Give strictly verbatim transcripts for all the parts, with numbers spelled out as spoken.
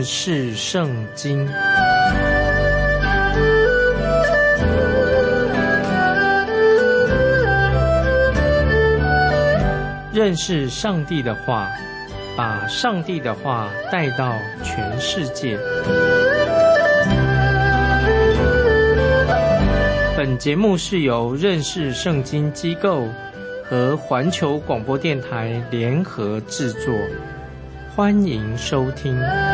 识圣经。认识上帝的话，把上帝的话带到全世界。本节目是由认识圣经机构和环球广播电台联合制作，欢迎收听。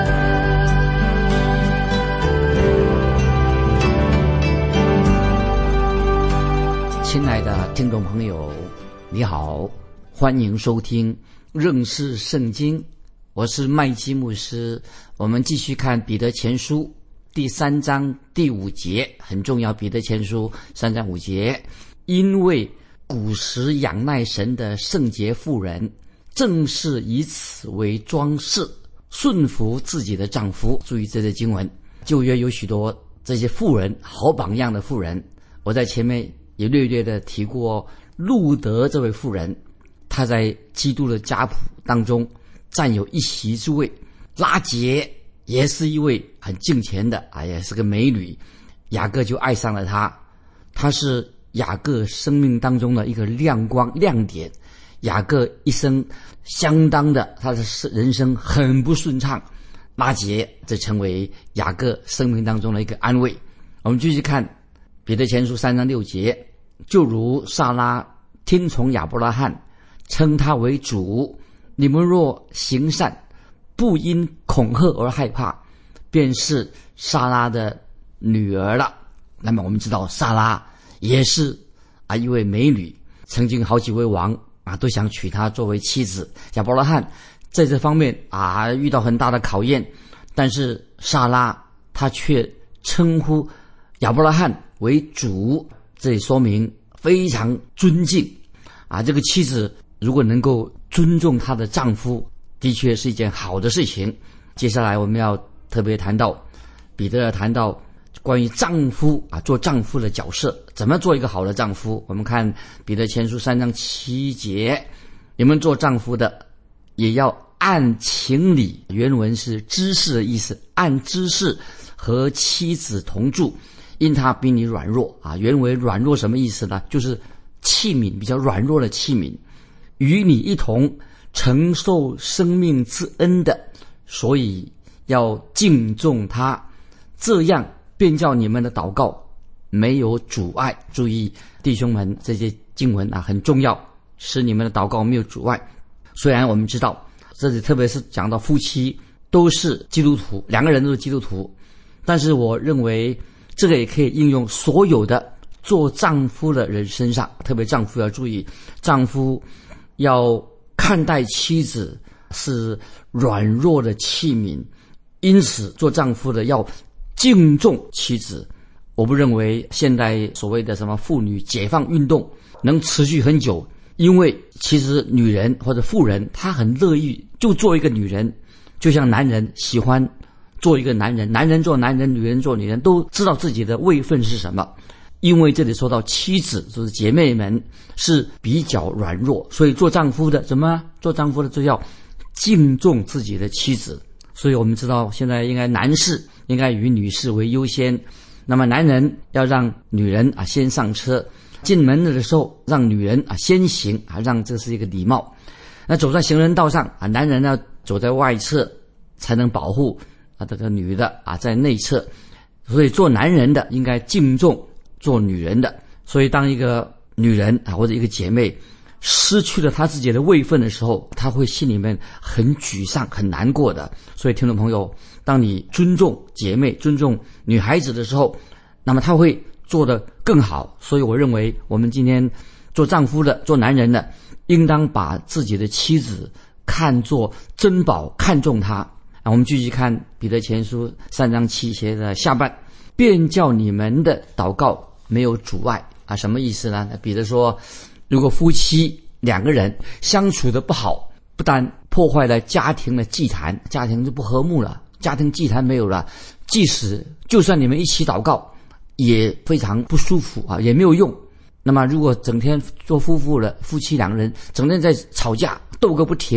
亲爱的听众朋友，你好，欢迎收听认识圣经，我是麦基牧师。我们继续看彼得前书第三章第五节，很重要。彼得前书三章五节，因为古时仰赖神的圣洁妇人，正是以此为装饰，顺服自己的丈夫。注意这些经文，旧约有许多这些妇人，好榜样的妇人。我在前面也略略的提过路德这位妇人，她在基督的家谱当中占有一席之位。拉结也是一位很敬虔的啊，也是个美女，雅各就爱上了她。她是雅各生命当中的一个亮光亮点。雅各一生相当的，他的人生很不顺畅，拉结这成为雅各生命当中的一个安慰。我们继续看彼得前书三章六节，就如撒拉听从亚伯拉罕，称他为主，你们若行善，不因恐吓而害怕，便是撒拉的女儿了。那么我们知道撒拉也是啊一位美女，曾经好几位王啊都想娶她作为妻子。亚伯拉罕在这方面啊遇到很大的考验，但是撒拉她却称呼亚伯拉罕为主，这里说明非常尊敬啊。这个妻子如果能够尊重她的丈夫，的确是一件好的事情。接下来我们要特别谈到，彼得谈到关于丈夫啊，做丈夫的角色，怎么做一个好的丈夫。我们看彼得前书三章七节，你们做丈夫的也要按情理，原文是知识的意思，按知识和妻子同住，因他比你软弱啊。原文软弱什么意思呢？就是器皿，比较软弱的器皿，与你一同承受生命之恩的，所以要敬重他，这样便叫你们的祷告没有阻碍。注意弟兄们，这些经文啊很重要，使你们的祷告没有阻碍。虽然我们知道这里特别是讲到夫妻都是基督徒，两个人都是基督徒，但是我认为这个也可以应用所有的做丈夫的人身上。特别丈夫要注意，丈夫要看待妻子是软弱的器皿，因此做丈夫的要敬重妻子。我不认为现代所谓的什么妇女解放运动能持续很久，因为其实女人或者妇人她很乐意就做一个女人，就像男人喜欢做一个男人，男人做男人，女人做女人，都知道自己的位分是什么。因为这里说到妻子，就是姐妹们是比较软弱，所以做丈夫的怎么做丈夫的就要敬重自己的妻子。所以我们知道现在应该男士应该以女士为优先，那么男人要让女人啊先上车，进门的时候让女人啊先行啊，让这是一个礼貌。那走在行人道上啊，男人要走在外侧才能保护啊这个女的啊在内侧。所以做男人的应该敬重做女人的。所以当一个女人啊或者一个姐妹失去了她自己的位分的时候，她会心里面很沮丧很难过的。所以听众朋友，当你尊重姐妹尊重女孩子的时候，那么她会做得更好。所以我认为我们今天做丈夫的做男人的应当把自己的妻子看作珍宝，看重她啊。我们继续看彼得前书三章七节的下半，便叫你们的祷告没有阻碍啊。什么意思呢？彼得说，如果夫妻两个人相处的不好，不但破坏了家庭的祭坛，家庭就不和睦了，家庭祭坛没有了，即使就算你们一起祷告也非常不舒服啊，也没有用。那么如果整天做夫妇了，夫妻两个人整天在吵架斗个不停，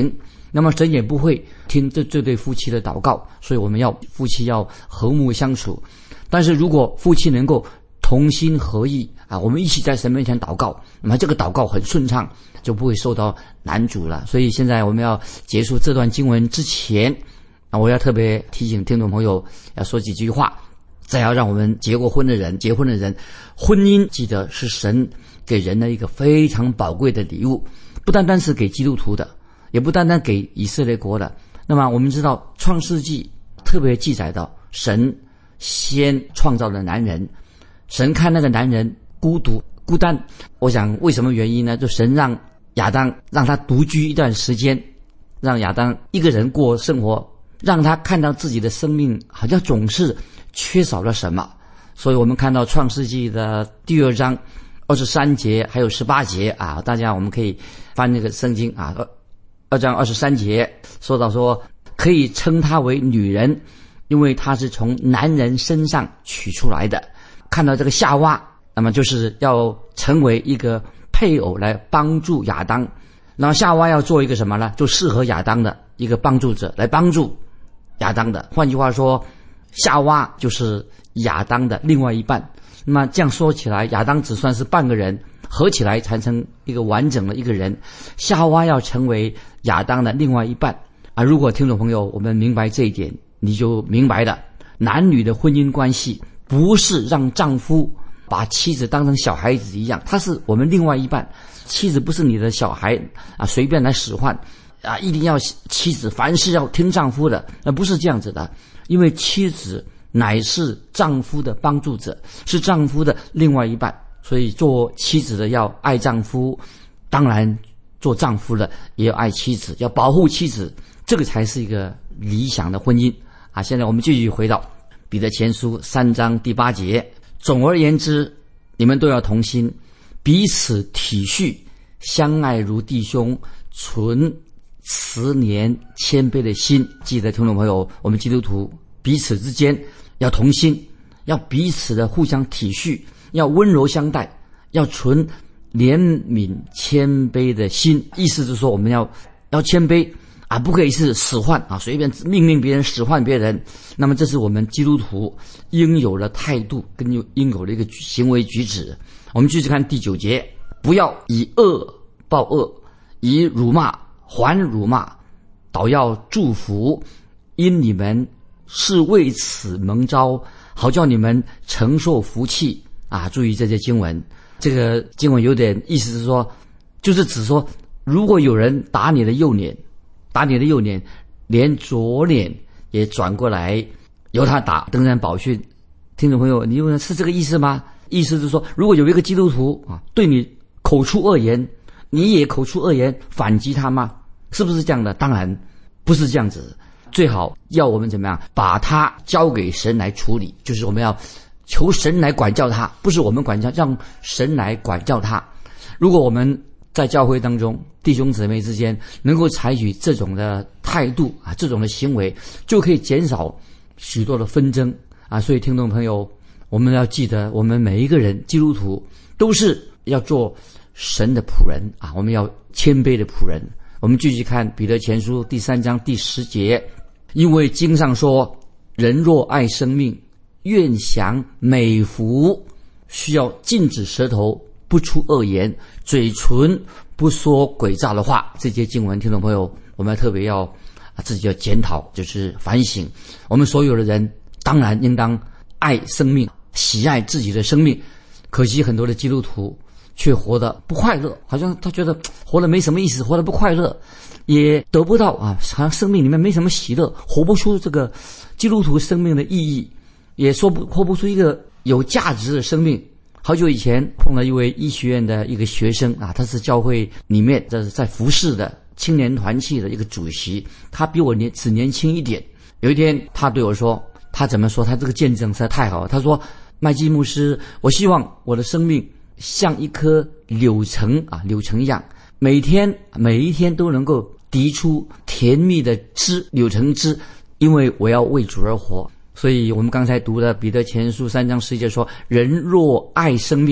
那么神也不会听这这对夫妻的祷告，所以我们要夫妻要和睦相处。但是如果夫妻能够同心合意啊，我们一起在神面前祷告，那么这个祷告很顺畅，就不会受到难阻了。所以现在我们要结束这段经文之前啊，我要特别提醒听众朋友要说几句话。再要让我们结过婚的人，结婚的人，婚姻记得是神给人的一个非常宝贵的礼物，不单单是给基督徒的，也不单单给以色列国的。那么我们知道创世纪特别记载到，神先创造了男人，神看那个男人孤独孤单，我想为什么原因呢？就神让亚当让他独居一段时间，让亚当一个人过生活，让他看到自己的生命好像总是缺少了什么。所以我们看到创世纪的第二章二十三节还有十八节啊，大家我们可以翻那个圣经啊，二章二十三节说到说，可以称她为女人，因为她是从男人身上取出来的。看到这个夏娃，那么就是要成为一个配偶来帮助亚当。那么夏娃要做一个什么呢？就适合亚当的一个帮助者，来帮助亚当的。换句话说，夏娃就是亚当的另外一半。那么这样说起来，亚当只算是半个人，合起来才成一个完整的一个人。夏娃要成为亚当的另外一半啊！如果听众朋友我们明白这一点，你就明白了，男女的婚姻关系不是让丈夫把妻子当成小孩子一样，他是我们另外一半。妻子不是你的小孩啊，随便来使唤啊，一定要妻子凡事要听丈夫的，那不是这样子的。因为妻子乃是丈夫的帮助者，是丈夫的另外一半，所以做妻子的要爱丈夫，当然做丈夫的也要爱妻子，要保护妻子，这个才是一个理想的婚姻啊！现在我们继续回到彼得前书三章第八节，总而言之，你们都要同心，彼此体恤，相爱如弟兄，存慈怜谦卑的心。记得听众朋友，我们基督徒彼此之间要同心，要彼此的互相体恤，要温柔相待，要存怜悯谦卑的心。意思是说我们要要谦卑啊，不可以是使唤啊，随便命令别人使唤别人。那么这是我们基督徒应有的态度跟应有的一个行为举止。我们继续看第九节，不要以恶报恶，以辱骂还辱骂，倒要祝福，因你们是为此蒙召，好叫你们承受福气啊！注意这些经文，这个经文有点意思是说，就是指说，如果有人打你的右脸，打你的右脸，连左脸也转过来由他打，登山宝训。听众朋友，你问是这个意思吗？意思是说，如果有一个基督徒啊对你口出恶言，你也口出恶言反击他吗？是不是这样的？当然不是这样子。最好要我们怎么样把他交给神来处理，就是我们要求神来管教他，不是我们管教，让神来管教他。如果我们在教会当中弟兄姊妹之间能够采取这种的态度啊，这种的行为，就可以减少许多的纷争啊。所以听众朋友，我们要记得，我们每一个人基督徒都是要做神的仆人啊，我们要谦卑的仆人。我们继续看彼得前书第三章第十节，因为经上说，人若爱生命，愿享美福，需要禁止舌头不出恶言，嘴唇不说诡诈的话。这些经文听众朋友，我们特别要啊自己要检讨，就是反省。我们所有的人当然应当爱生命，喜爱自己的生命，可惜很多的基督徒却活得不快乐，好像他觉得活得没什么意思，活得不快乐，也得不到啊，好像生命里面没什么喜乐，活不出这个基督徒生命的意义，也说不活不出一个有价值的生命。好久以前碰到一位医学院的一个学生啊，他是教会里面这是在服侍的青年团契的一个主席，他比我年只年轻一点。有一天他对我说，他怎么说，他这个见证实在太好了。他说，麦基牧师，我希望我的生命像一棵柳橙啊，柳橙一样，每天每一天都能够滴出甜蜜的汁，柳橙汁，因为我要为主而活。所以我们刚才读的彼得前书三章十一节说，人若爱生命，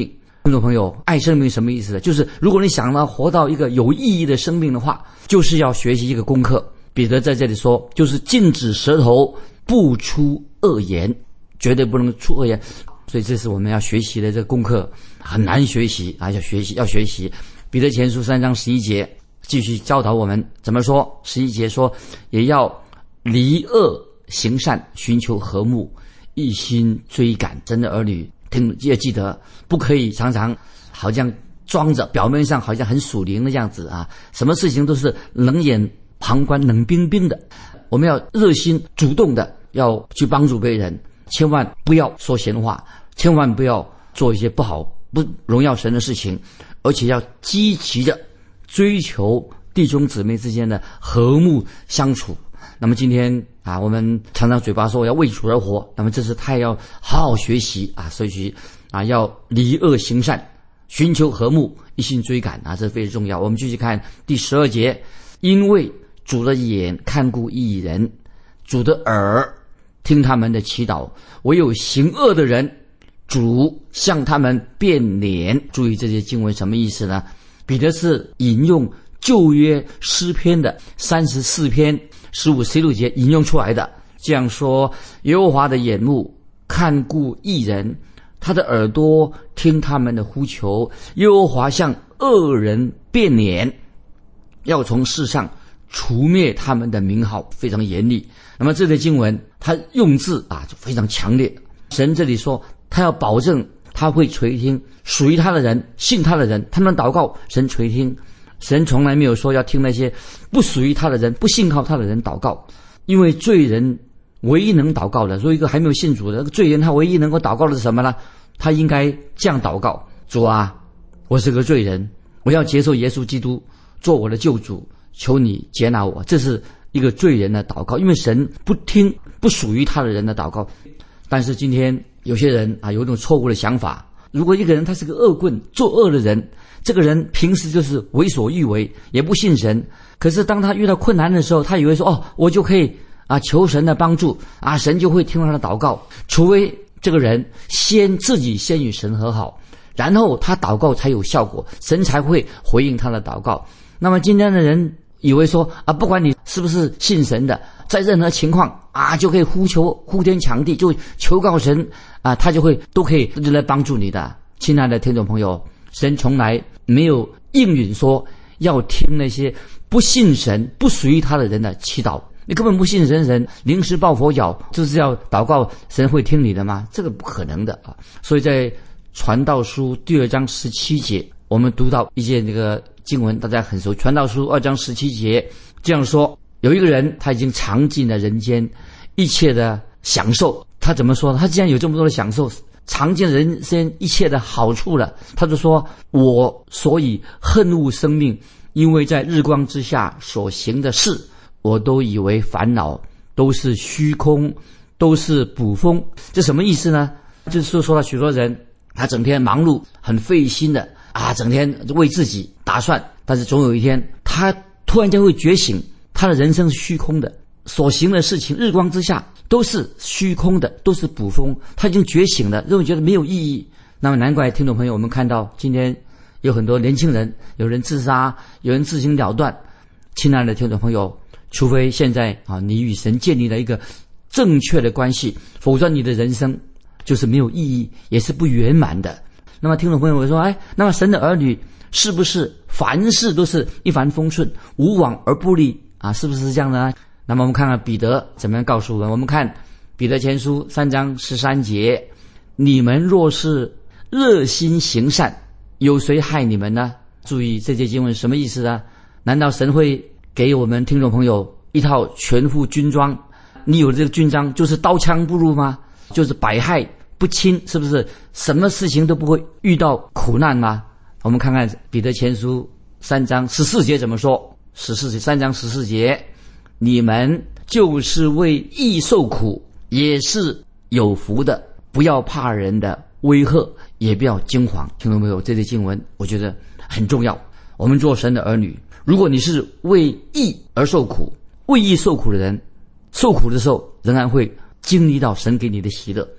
听众朋友，爱生命什么意思呢？就是如果你想要活到一个有意义的生命的话，就是要学习一个功课。彼得在这里说，就是禁止舌头不出恶言，绝对不能出恶言。所以这是我们要学习的这个功课，很难学习啊，要学习要学习。彼得前书三章十一节继续教导我们怎么说。十一节说，也要离恶行善，寻求和睦，一心追赶神的儿女。听也记得，不可以常常好像装着表面上好像很属灵的样子啊，什么事情都是冷眼旁观、冷冰冰的。我们要热心主动的要去帮助别人，千万不要说闲话，千万不要做一些不好不荣耀神的事情，而且要积极的追求弟兄姊妹之间的和睦相处。那么今天啊，我们常常嘴巴说要为主而活，那么这是太要好好学习啊，所以啊要离恶行善，寻求和睦，一心追赶啊，这非常重要。我们继续看第十二节，因为主的眼看顾义人，主的耳听他们的祈祷，唯有行恶的人，主向他们变脸。注意这些经文什么意思呢？彼得是引用旧约诗篇的三十四篇十五、十六节引用出来的，这样说：耶和华的眼目看顾义人，他的耳朵听他们的呼求。耶和华向恶人变脸，要从世上除灭他们的名号，非常严厉。那么这类经文他用字啊就非常强烈。神这里说他要保证他会垂听属于他的人，信他的人，他们祷告神垂听。神从来没有说要听那些不属于他的人、不信靠他的人祷告，因为罪人唯一能祷告的，如果一个还没有信主的那个罪人，他唯一能够祷告的是什么呢？他应该这样祷告：主啊，我是个罪人，我要接受耶稣基督做我的救主，求你接纳我。这是一个罪人的祷告，因为神不听不属于他的人的祷告。但是今天有些人啊，有一种错误的想法，如果一个人他是个恶棍、作恶的人，这个人平时就是为所欲为，也不信神，可是当他遇到困难的时候，他以为说哦，我就可以啊求神的帮助啊，神就会听他的祷告。除非这个人先自己先与神和好，然后他祷告才有效果，神才会回应他的祷告。那么今天的人以为说啊，不管你是不是信神的，在任何情况啊就可以呼求呼天抢地，就求告神啊，他就会都可以就来帮助你的。亲爱的听众朋友，神从来没有应允说要听那些不信神、不属于他的人的祈祷。你根本不信神，人临时抱佛脚，就是要祷告，神会听你的吗？这个不可能的啊！所以在传道书第二章十七节，我们读到一些那个经文，大家很熟。传道书二章十七节这样说：有一个人，他已经尝尽了人间一切的享受。他怎么说呢？他既然有这么多的享受，尝尽人生一切的好处了，他就说：我所以恨恶生命，因为在日光之下所行的事，我都以为烦恼，都是虚空，都是捕风。这什么意思呢？就是说到许多人，他整天忙碌，很费心的啊，整天为自己打算，但是总有一天，他突然间会觉醒，他的人生是虚空的，所行的事情，日光之下都是虚空的，都是捕风。他已经觉醒了，认为觉得没有意义。那么难怪听众朋友，我们看到今天有很多年轻人，有人自杀，有人自行了断。亲爱的听众朋友，除非现在啊，你与神建立了一个正确的关系，否则你的人生就是没有意义，也是不圆满的。那么听众朋友会说，哎，那么神的儿女是不是凡事都是一帆风顺，无往而不利啊？是不是这样的呢？那么我们看看彼得怎么样告诉我们。我们看彼得前书三章十三节：你们若是热心行善，有谁害你们呢？注意这节经文什么意思呢？难道神会给我们听众朋友一套全副军装？你有这个军装就是刀枪不入吗？就是百害不侵，是不是什么事情都不会遇到苦难吗？我们看看彼得前书三章十四节怎么说。十四节三章十四节：你们就是为义受苦，也是有福的，不要怕人的威吓，也不要惊惶。听到没有？这类经文我觉得很重要。我们做神的儿女，如果你是为义而受苦，为义受苦的人，受苦的时候仍然会经历到神给你的喜乐。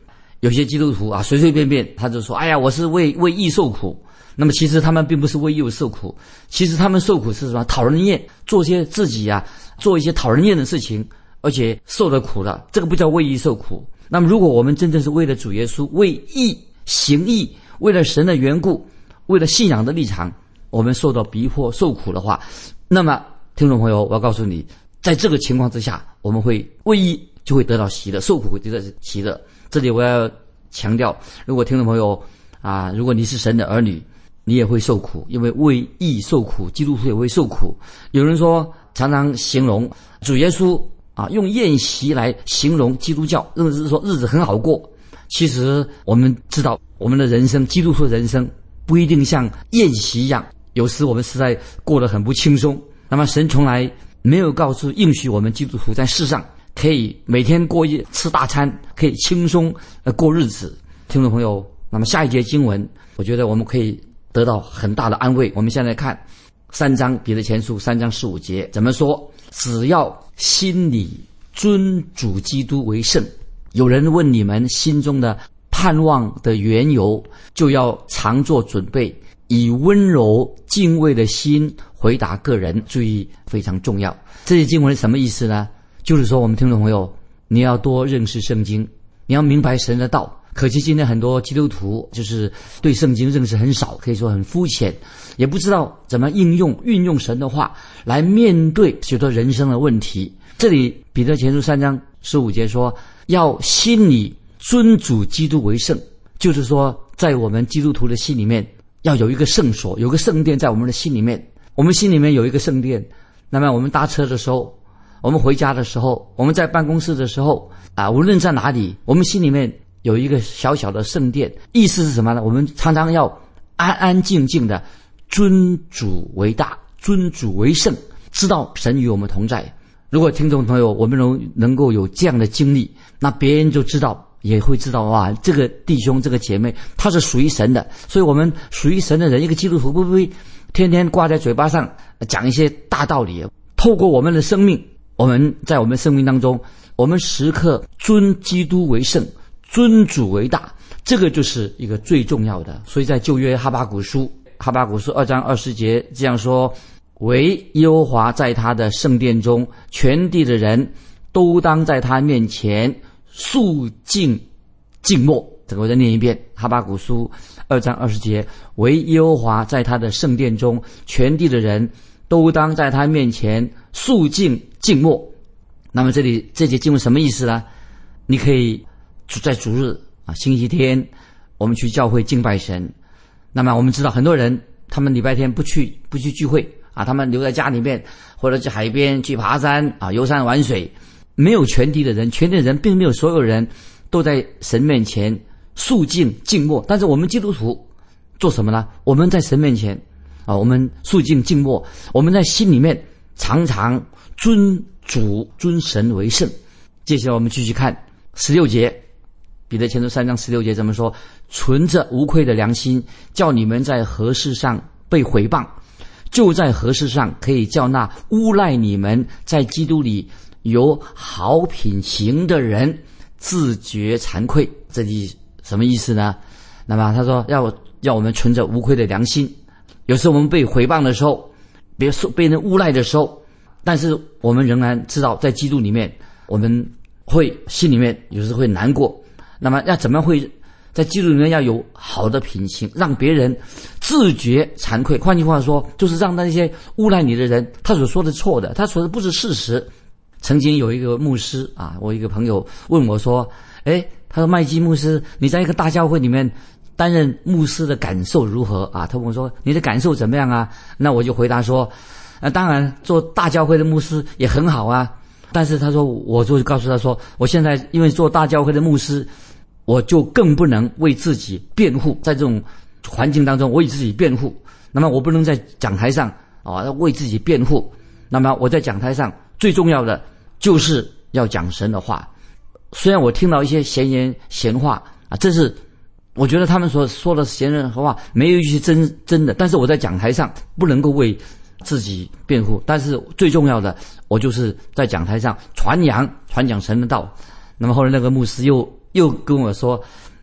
有些基督徒啊，随随便便他就说：“哎呀，我是为为义受苦。”那么其实他们并不是为义受苦，其实他们受苦是什么？讨人厌，做些自己啊，做一些讨人厌的事情，而且受了苦的，这个不叫为义受苦。那么如果我们真正是为了主耶稣，为义行义，为了神的缘故，为了信仰的立场，我们受到逼迫受苦的话，那么听众朋友，我要告诉你，在这个情况之下，我们会为义就会得到喜乐，受苦会得到喜乐。这里我要强调，如果听众朋友啊，如果你是神的儿女，你也会受苦，因为为义受苦，基督徒也会受苦。有人说，常常形容主耶稣啊，用宴席来形容基督教，认为是说日子很好过。其实我们知道，我们的人生，基督徒的人生不一定像宴席一样，有时我们实在过得很不轻松。那么神从来没有告诉应许我们基督徒在世上可以每天过一吃大餐，可以轻松呃过日子。听众朋友，那么下一节经文，我觉得我们可以得到很大的安慰。我们现在看三章彼得前书三章十五节怎么说？只要心里尊主基督为圣。有人问你们心中的盼望的缘由，就要常做准备，以温柔敬畏的心回答个人。注意，非常重要。这些经文是什么意思呢？就是说，我们听众朋友，你要多认识圣经，你要明白神的道。可惜今天很多基督徒就是对圣经认识很少，可以说很肤浅，也不知道怎么应用运用神的话来面对许多人生的问题。这里彼得前书三章十五节说，要心里尊主基督为圣，就是说在我们基督徒的心里面要有一个圣所，有个圣殿在我们的心里面。我们心里面有一个圣殿，那么我们搭车的时候，我们回家的时候，我们在办公室的时候啊，无论在哪里，我们心里面有一个小小的圣殿。意思是什么呢？我们常常要安安静静的尊主为大，尊主为圣，知道神与我们同在。如果听众朋友我们能能够有这样的经历，那别人就知道，也会知道，哇，这个弟兄这个姐妹他是属于神的。所以我们属于神的人，一个基督徒不会天天挂在嘴巴上讲一些大道理，透过我们的生命，我们在我们生命当中，我们时刻尊基督为圣，尊主为大，这个就是一个最重要的。所以在旧约哈巴谷书哈巴谷书二章二十节这样说，唯耶和华在他的圣殿中，全地的人都当在他面前肃静静默。这个我再念一遍，哈巴谷书二章二十节，唯耶和华在他的圣殿中，全地的人都当在他面前肃静静默。那么这里这节经文什么意思呢？你可以在主日啊，星期天我们去教会敬拜神。那么我们知道很多人他们礼拜天不去不去聚会啊，他们留在家里面，或者去海边去爬山啊，游山玩水。没有全体的人，全体的人并没有所有人都在神面前肃静静默。但是我们基督徒做什么呢？我们在神面前啊，我们肃静静默，我们在心里面常常尊主尊神为圣。接下来我们继续看十六节，彼得前书三章十六节怎么说？存着无愧的良心，叫你们在何事上被毁谤，就在何事上可以叫那诬赖你们在基督里有好品行的人自觉惭愧。这里什么意思呢？那么他说要要我们存着无愧的良心。有时候我们被毁谤的时候，别说被人诬赖的时候，但是我们仍然知道在基督里面，我们会心里面有时会难过。那么要怎么会在基督里面要有好的品行，让别人自觉惭愧？换句话说，就是让那些诬赖你的人，他所说的错的，他说的不是事实。曾经有一个牧师啊，我一个朋友问我说，诶，他说麦基牧师，你在一个大教会里面担任牧师的感受如何啊？他问我说，你的感受怎么样啊？那我就回答说，呃，当然做大教会的牧师也很好啊。但是他说，我就告诉他说，我现在因为做大教会的牧师，我就更不能为自己辩护，在这种环境当中我为自己辩护。那么我不能在讲台上啊为自己辩护，那么我在讲台上最重要的就是要讲神的话。虽然我听到一些闲言闲话啊，这是我觉得他们所说的闲人话没有一句真真的，但是我在讲台上不能够为自己辩护。但是最重要的，我就是在讲台上传扬传讲神的道。那么后来那个牧师又又跟我说，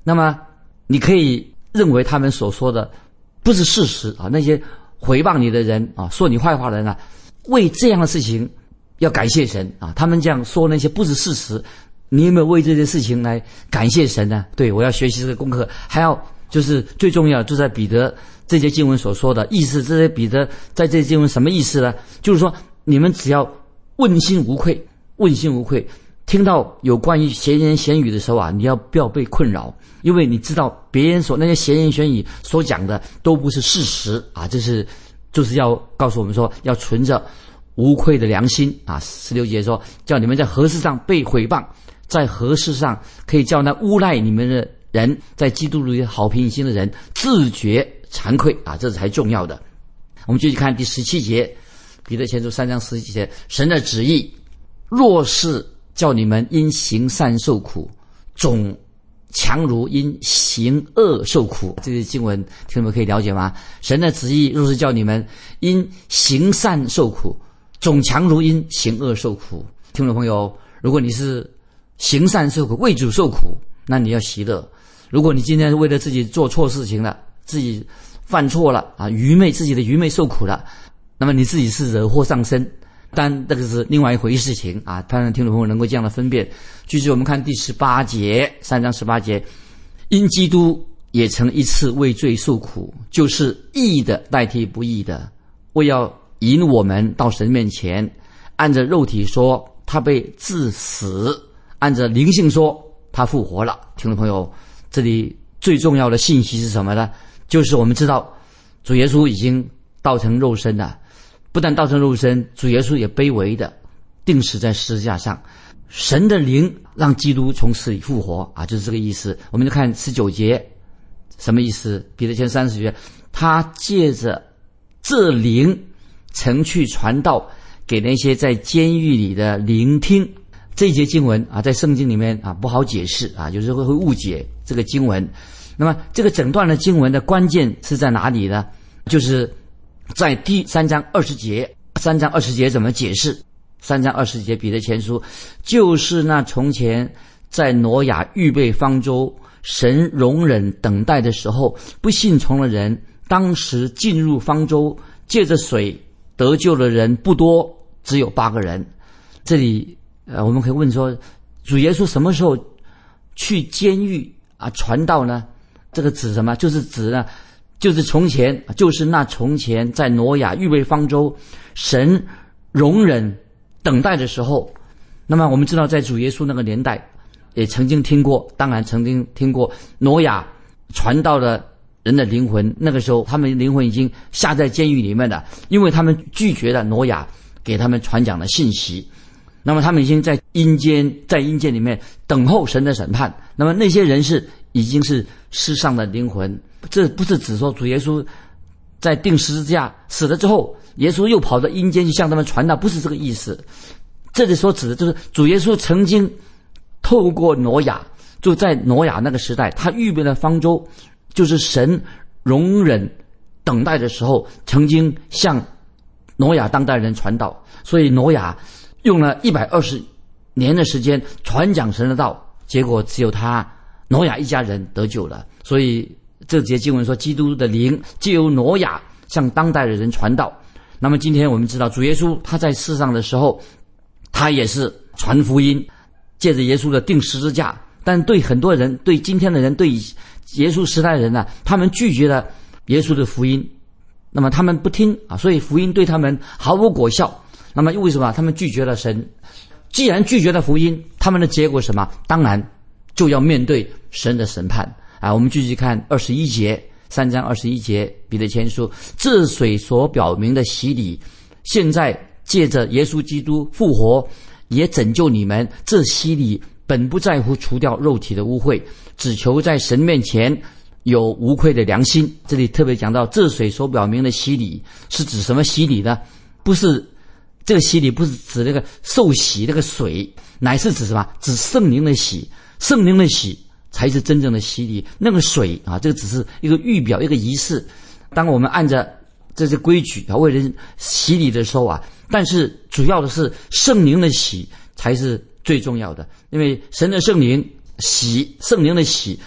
那么你可以认为他们所说的不是事实啊，那些诽谤你的人啊，说你坏话的人啊，为这样的事情要感谢神啊。他们这样说那些不是事实，你有没有为这件事情来感谢神呢？对，我要学习这个功课，还要就是最重要就在彼得这些经文所说的意思。这些彼得在这些经文什么意思呢？就是说你们只要问心无愧，问心无愧。听到有关于闲言闲语的时候啊，你要不要被困扰？因为你知道别人所那些闲言闲语所讲的都不是事实啊，这是就是要告诉我们说，要存着无愧的良心啊。十六节说，叫你们在何事上被毁谤，在何事上可以叫那诬赖你们的人，在基督里好凭心的人自觉惭愧啊，这才重要的。我们继续看第十七节，彼得前书三章十七节，神的旨意若是叫你们因行善受苦，总强如因行恶受苦。这些经文听众们可以了解吗？神的旨意若是叫你们因行善受苦，总强如因行恶受苦。听众朋友，如果你是行善受苦，为主受苦，那你要喜乐。如果你今天为了自己做错事情了，自己犯错了啊，愚昧自己的愚昧受苦了，那么你自己是惹祸上身，但这个是另外一回事情啊，盼望听众朋友能够这样的分辨。继续我们看第十八节，三章十八节，因基督也曾一次为罪受苦，就是义的代替不义的，为要引我们到神面前。按着肉体说，他被治死；按着灵性说，他复活了。听众朋友，这里最重要的信息是什么呢？就是我们知道主耶稣已经道成肉身了，不但道成肉身，主耶稣也卑微的钉死在十字架上。神的灵让基督从死里复活啊，就是这个意思。我们就看十九节，什么意思？彼得前三十节，他借着这灵曾去传道给那些在监狱里的聆听。这一节经文啊，在圣经里面啊不好解释啊，有时候会误解这个经文。那么这个整段的经文的关键是在哪里呢？就是在第三章二十节。三章二十节怎么解释？三章二十节彼得前书，就是那从前在挪亚预备方舟，神容忍等待的时候，不信从的人，当时进入方舟，借着水得救的人不多，只有八个人。这里呃，我们可以问说，主耶稣什么时候去监狱啊传道呢？这个指什么？就是指呢，就是从前，就是那从前在挪亚预备方舟，神容忍等待的时候。那么我们知道，在主耶稣那个年代，也曾经听过，当然曾经听过挪亚传道的人的灵魂，那个时候他们灵魂已经下在监狱里面了，因为他们拒绝了挪亚给他们传讲的信息。那么他们已经在阴间，在阴间里面等候神的审判。那么那些人是已经是世上的灵魂，这不是指说主耶稣在钉十字架死了之后，耶稣又跑到阴间去向他们传道，不是这个意思。这里所指的就是主耶稣曾经透过挪亚，就在挪亚那个时代，他预备了方舟，就是神容忍等待的时候，曾经向挪亚当代人传道。所以挪亚用了一百二十年的时间传讲神的道，结果只有他挪亚一家人得救了。所以这节经文说，基督的灵藉由挪亚向当代的人传道。那么今天我们知道，主耶稣他在世上的时候，他也是传福音，借着耶稣的钉十字架。但对很多人，对今天的人，对耶稣时代的人呢、啊，他们拒绝了耶稣的福音，那么他们不听啊，所以福音对他们毫无果效。那么为什么他们拒绝了神？既然拒绝了福音，他们的结果什么？当然就要面对神的审判啊！我们继续看二十一节，三章二十一节，彼得前书，这水所表明的洗礼，现在借着耶稣基督复活，也拯救你们。这洗礼本不在乎除掉肉体的污秽，只求在神面前有无愧的良心。这里特别讲到这水所表明的洗礼是指什么洗礼呢？不是这个洗礼不是指那个受洗那个水，乃是指什么？指圣灵的洗，圣灵的洗才是真正的洗礼。那个水啊，这个只是一个预表，一个仪式。当我们按照这些规矩啊为人洗礼的时候啊，但是主要的是圣灵的洗才是最重要的。因为神的圣灵洗，圣灵的洗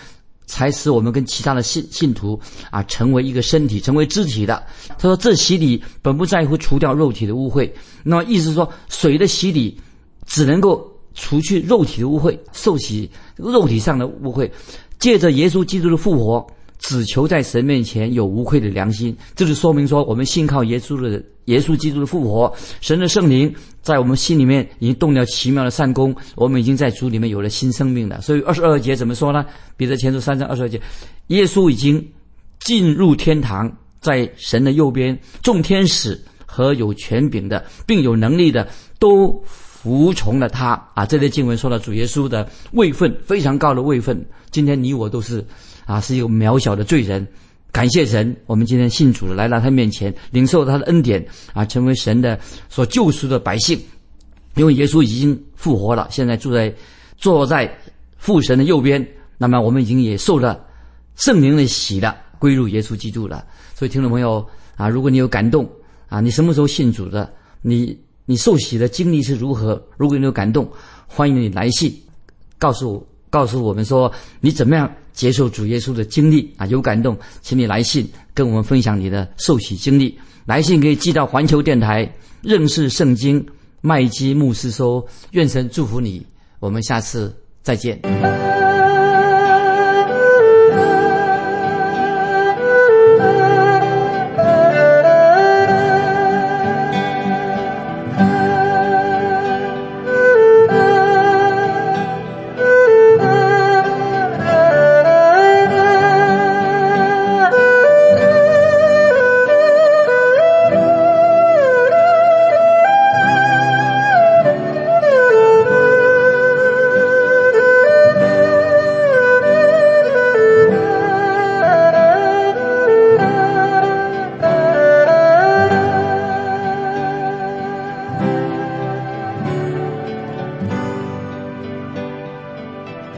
才使我们跟其他的信信徒啊成为一个身体，成为肢体的。他说这洗礼本不在乎除掉肉体的污秽，那么意思是说水的洗礼只能够除去肉体的污秽，受洗肉体上的污秽，借着耶稣基督的复活，只求在神面前有无愧的良心。这就说明说我们信靠耶稣的耶稣基督的复活，神的圣灵在我们心里面已经动了奇妙的善功，我们已经在主里面有了新生命了。所以二十二节怎么说呢？彼得前书三章二十二节，耶稣已经进入天堂，在神的右边，众天使和有权柄的并有能力的都服从了他啊！这类经文说到主耶稣的位分非常高的位分。今天你我都是啊，是一个渺小的罪人。感谢神，我们今天信主了，来到他面前，领受他的恩典啊，成为神的所救赎的百姓。因为耶稣已经复活了，现在住在坐在父神的右边，那么我们已经也受了圣灵的洗了，归入耶稣基督了。所以听众朋友啊，如果你有感动啊，你什么时候信主的，你你受洗的经历是如何，如果你有感动，欢迎你来信告诉我告诉我们说你怎么样接受主耶稣的经历啊，有感动请你来信跟我们分享你的受洗经历。来信可以寄到环球电台认识圣经麦基牧师收。愿神祝福你，我们下次再见。